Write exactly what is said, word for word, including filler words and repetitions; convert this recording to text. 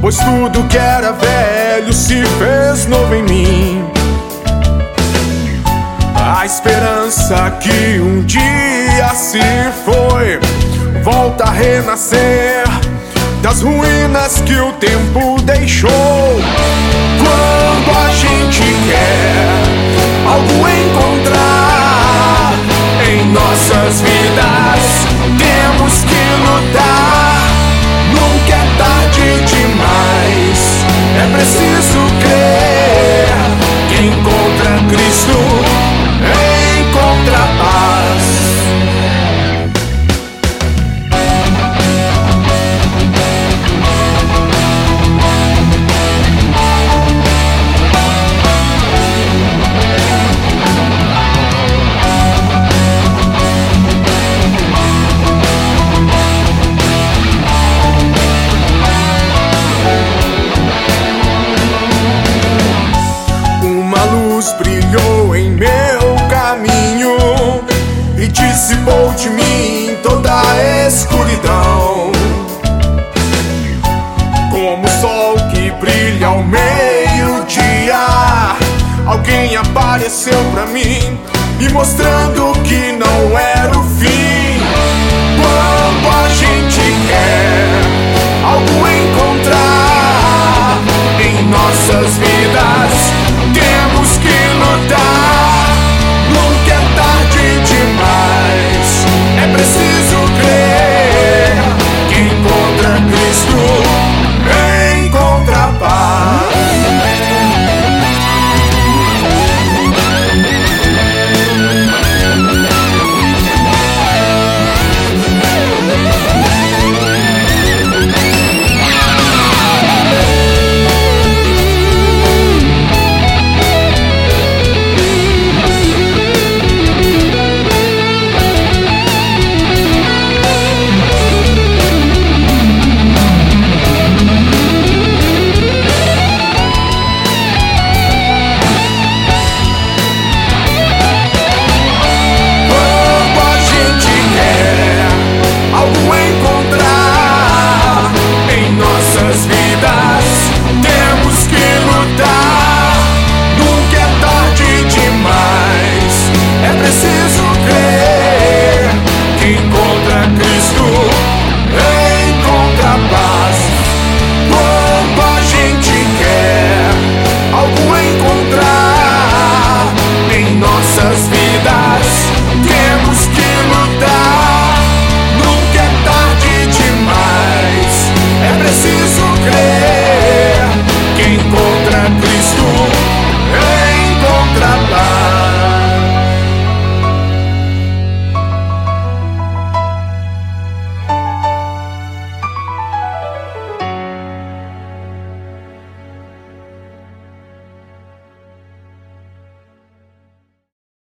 pois tudo que era velho se fez novo em mim. A esperança que um dia se foi volta a renascer das ruínas que o tempo deixou. Quando a gente quer algo encontrar em nossas vidas, temos que lutar. Nunca é tarde demais, é preciso crer. Quem encontra Cristo encontra paz. Brilhou em meu caminho e dissipou de mim toda a escuridão. Como o sol que brilha ao meio-dia, alguém apareceu pra mim, me mostrando que não era o fim. Quando a gente quer algo em